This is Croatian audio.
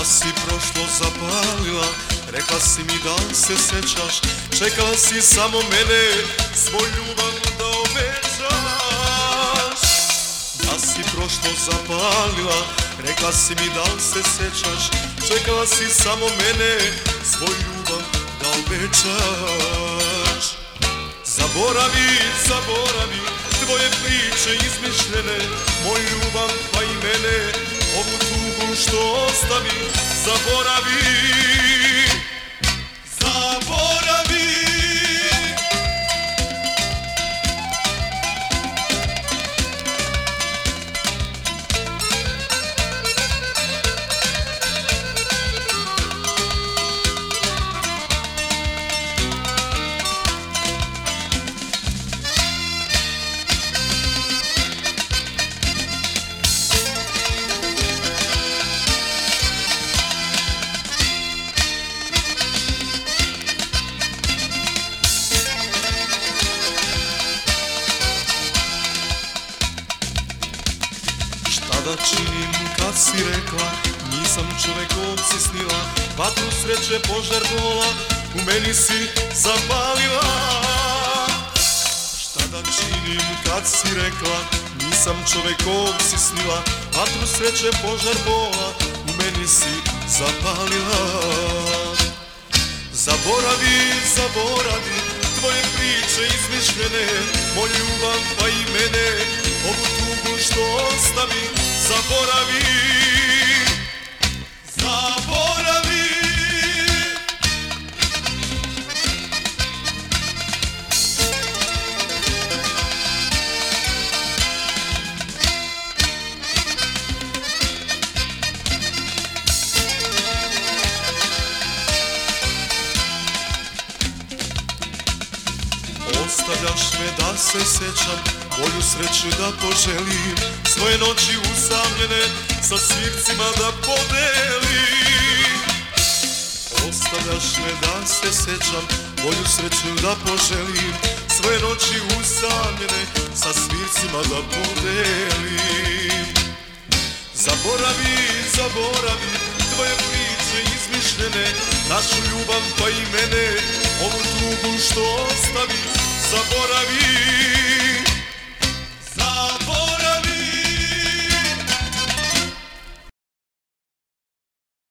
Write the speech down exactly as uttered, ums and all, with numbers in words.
si prošlo zapalila, rekla si mi da se sećaš, čekala si samo mene, svoj ljubav da obećaš. Da si prošlo zapalila, rekla si mi da se sećaš, čekala si samo mene, svoj ljubav da obećaš. Zaboravi, zaboravi tvoje priče izmišljene, moj ljubav pa i mene, ovu tugu što ostavi. Zaboravi, zaboravi. Šta da činim kad si rekla, nisam čovek kog si snila, vatru sreće požar bola u meni si zapalila. Šta da činim kad si rekla, nisam čovek kog si snila, vatru sreće požar bola u meni si zapalila. Zaboravi, zaboravi tvoje priče izmišljene, moj ljubav pa i mene, ovu tugu što ostavi. Zaboravi, zaboravi. Ostavljaš me da se sećam, bolju sreću da poželim, svoje noći usamljene sa svircima da podelim. Ostavljaš me da se sećam, bolju sreću da poželim, svoje noći usamljene sa svircima da podelim. Zaboravi, zaboravi tvoje priče izmišljene, našu ljubav pa i mene, ovu tugu što ostavi. Zaboravi.